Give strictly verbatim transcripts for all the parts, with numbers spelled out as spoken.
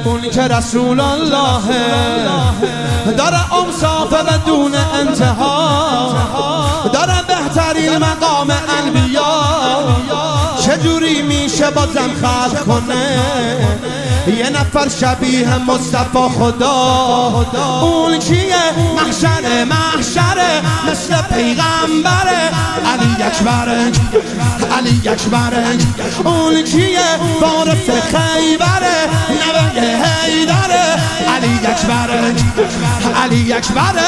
اون که رسول الله داره اوصاف بدون انتها، داره بهترین مقام انبیا. چجوری میشه بازم خلق کنه یه نفر شبیه مصطفی خدا؟ اون کیه؟ محشر محشره مثل پیغمبره، علی اکبره علی اکبره. اون کیه؟ وارث خیبره، نوه حیدره، علی اکبره علی اکبره.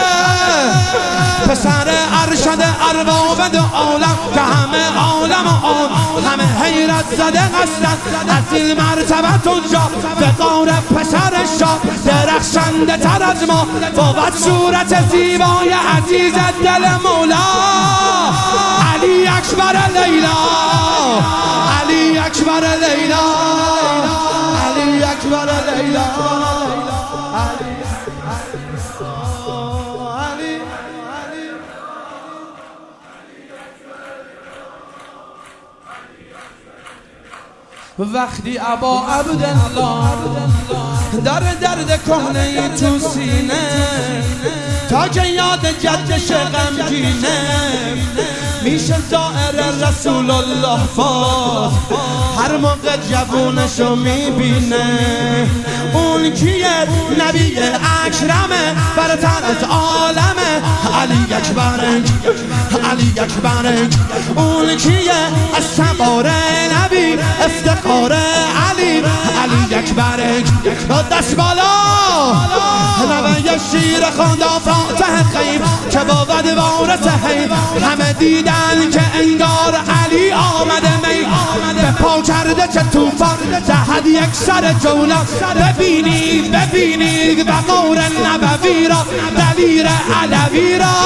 پسر ارشد ارباب دو عالم که همه عالم و آن همه حیرت زده هستند از این مرتبه تونجا فقار پسر شاه درخشنده تر از ما بود صورت زیبای عزیز دل مولا. علی اکبر لیلا علی اکبر لیلا علی اکبر لیلا. وقتی ابا عبدالله داره درد کهنه تو سینه تا که یاد جدش غمگینه میشه زائر رسول الله باز هر موقع جوونشو میبینه. اون کیه؟ نبی اکرمه برتر از عالمه، علی اکبره علی اکبره. اون کیه؟ از سوار نبی افتخار علی، علی اکبره. دست بالا نوه شیر خدا فاتح خیب که بود وارث حیب. همه دیدن که انگار علی آمده می به پا کرده چه توفان دهد یک سر جولان. ببینید ببینید وقار نبوی را دلیر علوی را.